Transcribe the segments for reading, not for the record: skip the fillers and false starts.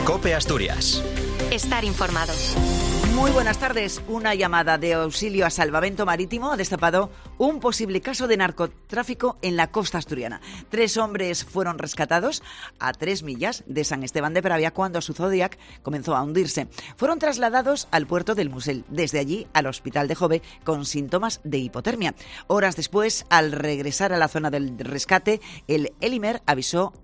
COPE Asturias. Estar informado. Muy buenas tardes. Una llamada de auxilio a Salvamento Marítimo ha destapado un posible caso de narcotráfico en la costa asturiana. 3 hombres fueron rescatados a 3 millas de San Esteban de Pravia cuando su Zodiac comenzó a hundirse. Fueron trasladados al puerto del Musel, desde allí al hospital de Jove con síntomas de hipotermia. Horas después, al regresar a la zona del rescate, el Elimer avistó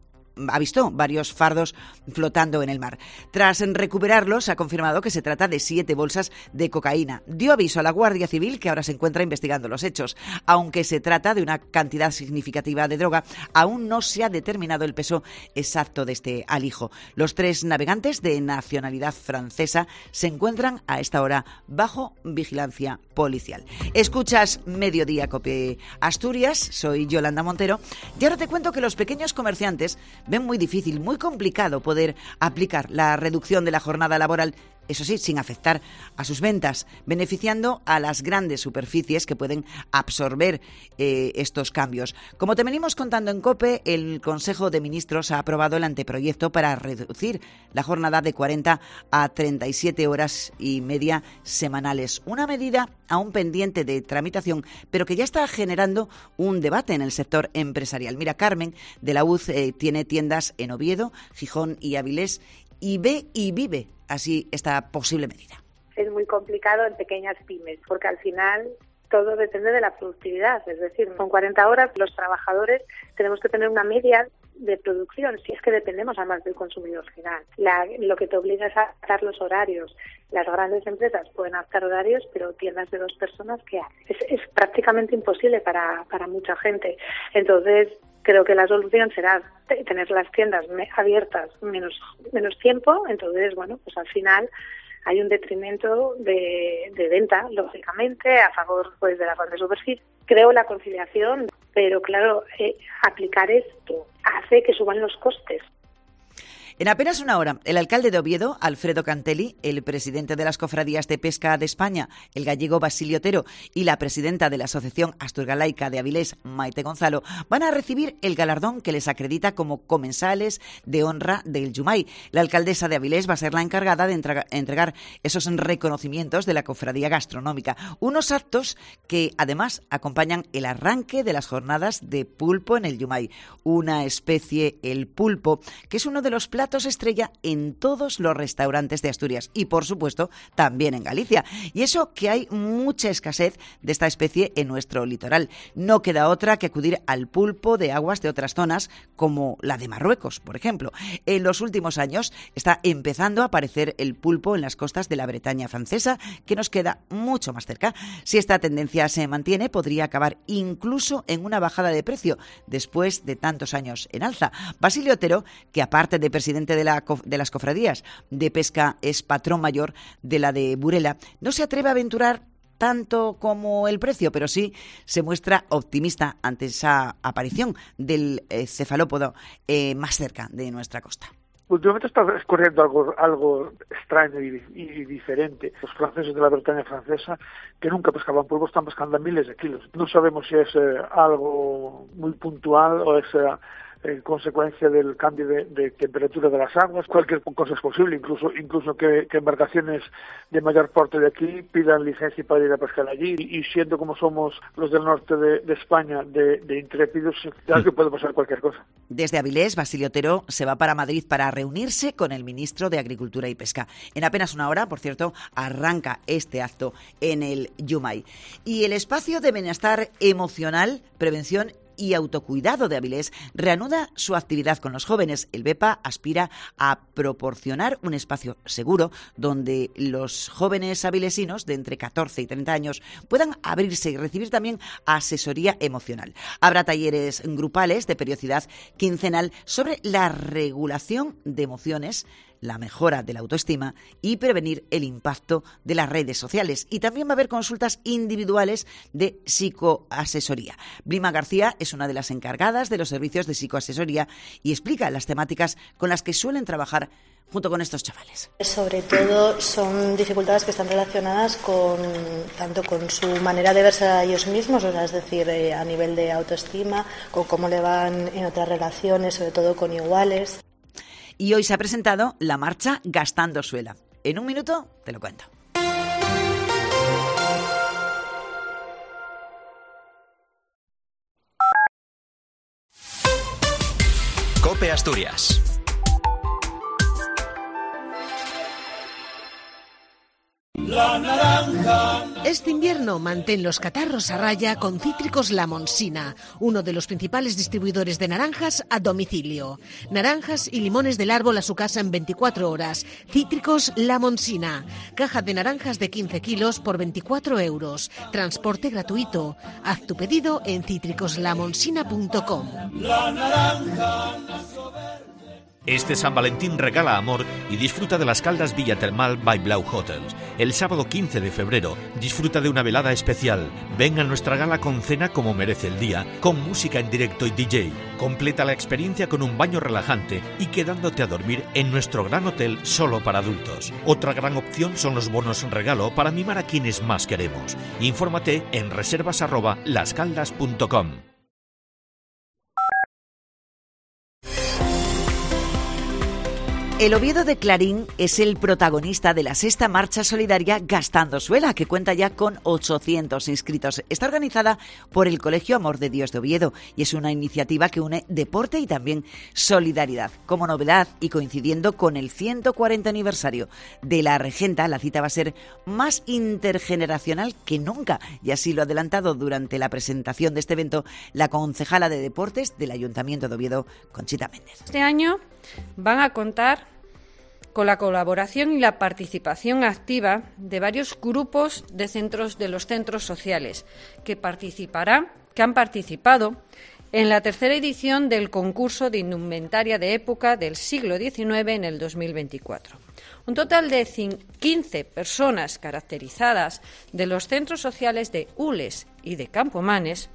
varios fardos flotando en el mar. Tras recuperarlos, ha confirmado que se trata de 7 bolsas de cocaína. Dio aviso a la Guardia Civil, que ahora se encuentra investigando los hechos. Aunque se trata de una cantidad significativa de droga, aún no se ha determinado el peso exacto de este alijo. Los 3 navegantes de nacionalidad francesa se encuentran a esta hora bajo vigilancia policial. Escuchas Mediodía COPE Asturias, soy Yolanda Montero y ahora te cuento que los pequeños comerciantes ven muy difícil, muy complicado poder aplicar la reducción de la jornada laboral, eso sí, sin afectar a sus ventas, beneficiando a las grandes superficies que pueden absorber estos cambios. Como te venimos contando en COPE, el Consejo de Ministros ha aprobado el anteproyecto para reducir la jornada de 40 a 37 horas y media semanales. Una medida aún pendiente de tramitación, pero que ya está generando un debate en el sector empresarial. Mira, Carmen de la UZ tiene tiendas en Oviedo, Gijón y Avilés y ve y vive así esta posible medida. Es muy complicado en pequeñas pymes, porque al final todo depende de la productividad. Es decir, con 40 horas los trabajadores tenemos que tener una media de producción, si es que dependemos además del consumidor final. Lo que te obliga es a adaptar los horarios. Las grandes empresas pueden adaptar horarios, pero tiendas de 2 personas, ¿qué hacen? Es prácticamente imposible para mucha gente. Entonces, creo que la solución será tener las tiendas abiertas menos tiempo. Entonces, bueno, pues al final hay un detrimento de venta, lógicamente, a favor pues de la grande superficie. Creo la conciliación, pero claro, aplicar esto hace que suban los costes. En apenas una hora, el alcalde de Oviedo, Alfredo Cantelli, el presidente de las cofradías de pesca de España, el gallego Basilio Otero, y la presidenta de la Asociación Asturgalaica de Avilés, Maite Gonzalo, van a recibir el galardón que les acredita como comensales de honra del Yumay. La alcaldesa de Avilés va a ser la encargada de entregar esos reconocimientos de la cofradía gastronómica. Unos actos que además acompañan el arranque de las jornadas de pulpo en el Yumay. Una especie, el pulpo, que es uno de los platos estrella en todos los restaurantes de Asturias y, por supuesto, también en Galicia. Y eso que hay mucha escasez de esta especie en nuestro litoral. No queda otra que acudir al pulpo de aguas de otras zonas, como la de Marruecos, por ejemplo. En los últimos años está empezando a aparecer el pulpo en las costas de la Bretaña francesa, que nos queda mucho más cerca. Si esta tendencia se mantiene, podría acabar incluso en una bajada de precio después de tantos años en alza. Basilio Otero, que aparte de presidente de las cofradías de pesca, es patrón mayor de la de Burela, no se atreve a aventurar tanto como el precio, pero sí se muestra optimista ante esa aparición del cefalópodo más cerca de nuestra costa. Últimamente está ocurriendo algo extraño y diferente. Los franceses de la Bretaña francesa, que nunca pescaban pulpo, están pescando a miles de kilos. No sabemos si es algo muy puntual o es consecuencia del cambio de temperatura de las aguas. Cualquier cosa es posible, incluso que embarcaciones de mayor porte de aquí pidan licencia para ir a pescar allí, y siendo como somos los del norte de España de intrépidos, claro que puede pasar cualquier cosa. Desde Avilés, Basilio Otero se va para Madrid para reunirse con el ministro de Agricultura y Pesca. En apenas una hora, por cierto, arranca este acto en el Yumay. Y el espacio de bienestar emocional, prevención y autocuidado de Avilés reanuda su actividad con los jóvenes. El BEPA aspira a proporcionar un espacio seguro donde los jóvenes avilesinos de entre 14 y 30 años puedan abrirse y recibir también asesoría emocional. Habrá talleres grupales de periodicidad quincenal sobre la regulación de emociones, la mejora de la autoestima y prevenir el impacto de las redes sociales. Y también va a haber consultas individuales de psicoasesoría. Blima García es una de las encargadas de los servicios de psicoasesoría y explica las temáticas con las que suelen trabajar junto con estos chavales. Sobre todo son dificultades que están relacionadas tanto con su manera de verse a ellos mismos, o sea, es decir, a nivel de autoestima, con cómo le van en otras relaciones, sobre todo con iguales. Y hoy se ha presentado la marcha Gastando Suela. En un minuto te lo cuento. COPE Asturias. La naranja. Este invierno mantén los catarros a raya con Cítricos La Monsina, uno de los principales distribuidores de naranjas a domicilio. Naranjas y limones del árbol a su casa en 24 horas. Cítricos La Monsina. Caja de naranjas de 15 kilos por 24 euros. Transporte gratuito. Haz tu pedido en cítricoslamonSina.com. La naranja. Este San Valentín regala amor y disfruta de las Caldas Villa Termal by Blau Hotels. El sábado 15 de febrero disfruta de una velada especial. Ven a nuestra gala con cena como merece el día, con música en directo y DJ. Completa la experiencia con un baño relajante y quedándote a dormir en nuestro gran hotel solo para adultos. Otra gran opción son los bonos regalo para mimar a quienes más queremos. Infórmate en reservas@lascaldas.com. El Oviedo de Clarín es el protagonista de la sexta marcha solidaria Gastando Suela, que cuenta ya con 800 inscritos. Está organizada por el Colegio Amor de Dios de Oviedo y es una iniciativa que une deporte y también solidaridad. Como novedad y coincidiendo con el 140 aniversario de la regenta, la cita va a ser más intergeneracional que nunca, y así lo ha adelantado durante la presentación de este evento la concejala de Deportes del Ayuntamiento de Oviedo, Conchita Méndez. Este año van a contar con la colaboración y la participación activa de varios grupos de los centros sociales que han participado en la tercera edición del concurso de indumentaria de época del siglo XIX en el 2024. Un total de 15 personas caracterizadas de los centros sociales de Ules y de Campomanes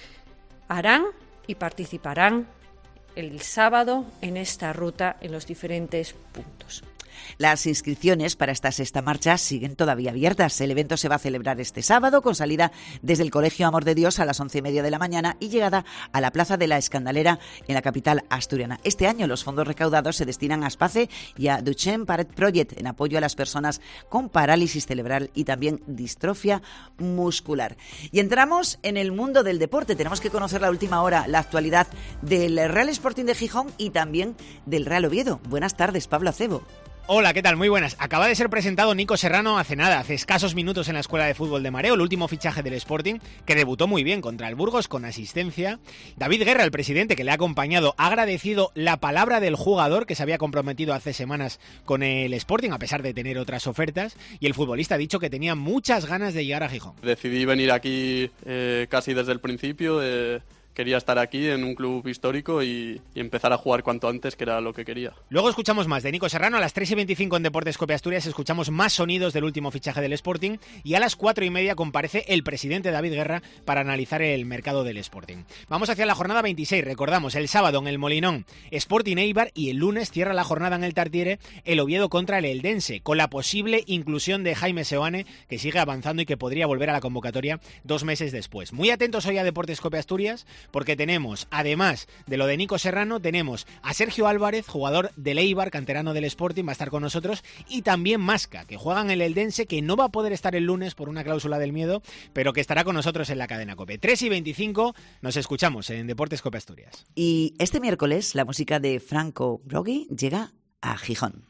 harán y participarán el sábado en esta ruta en los diferentes puntos. Las inscripciones para esta sexta marcha siguen todavía abiertas. El evento se va a celebrar este sábado con salida desde el Colegio Amor de Dios a las 11:30 de la mañana y llegada a la Plaza de la Escandalera en la capital asturiana. Este año los fondos recaudados se destinan a SPACE y a Duchenne Parent Project en apoyo a las personas con parálisis cerebral y también distrofia muscular. Y entramos en el mundo del deporte. Tenemos que conocer la última hora, la actualidad del Real Sporting de Gijón y también del Real Oviedo. Buenas tardes, Pablo Acebo. Hola, ¿qué tal? Muy buenas. Acaba de ser presentado Nico Serrano hace escasos minutos en la Escuela de Fútbol de Mareo, el último fichaje del Sporting, que debutó muy bien contra el Burgos con asistencia. David Guerra, el presidente que le ha acompañado, ha agradecido la palabra del jugador que se había comprometido hace semanas con el Sporting, a pesar de tener otras ofertas, y el futbolista ha dicho que tenía muchas ganas de llegar a Gijón. Decidí venir aquí casi desde el principio. Quería estar aquí en un club histórico y empezar a jugar cuanto antes, que era lo que quería. Luego escuchamos más de Nico Serrano. A las 3:25 en Deportes COPE Asturias escuchamos más sonidos del último fichaje del Sporting y a las 4:30 comparece el presidente David Guerra para analizar el mercado del Sporting. Vamos hacia la jornada 26. Recordamos, el sábado en el Molinón, Sporting Eibar, y el lunes cierra la jornada en el Tartiere el Oviedo contra el Eldense, con la posible inclusión de Jaime Seoane, que sigue avanzando y que podría volver a la convocatoria 2 meses después. Muy atentos hoy a Deportes COPE Asturias, porque tenemos, además de lo de Nico Serrano, tenemos a Sergio Álvarez, jugador del Eibar, canterano del Sporting, va a estar con nosotros, y también Masca, que juega en el Eldense, que no va a poder estar el lunes por una cláusula del miedo, pero que estará con nosotros en la cadena COPE. 3:25, nos escuchamos en Deportes COPE Asturias. Y este miércoles la música de Franco Broggi llega a Gijón.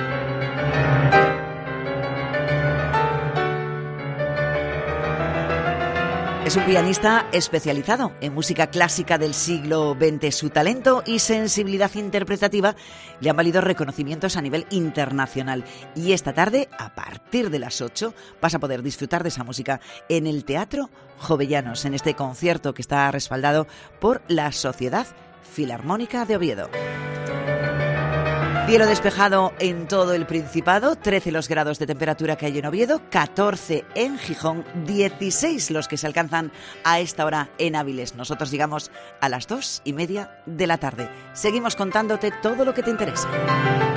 Es un pianista especializado en música clásica del siglo XX. Su talento y sensibilidad interpretativa le han valido reconocimientos a nivel internacional. Y esta tarde, a partir de las 8, vas a poder disfrutar de esa música en el Teatro Jovellanos, en este concierto que está respaldado por la Sociedad Filarmónica de Oviedo. Cielo despejado en todo el Principado, 13 los grados de temperatura que hay en Oviedo, 14 en Gijón, 16 los que se alcanzan a esta hora en Áviles. Nosotros llegamos a las 2:30 de la tarde. Seguimos contándote todo lo que te interesa.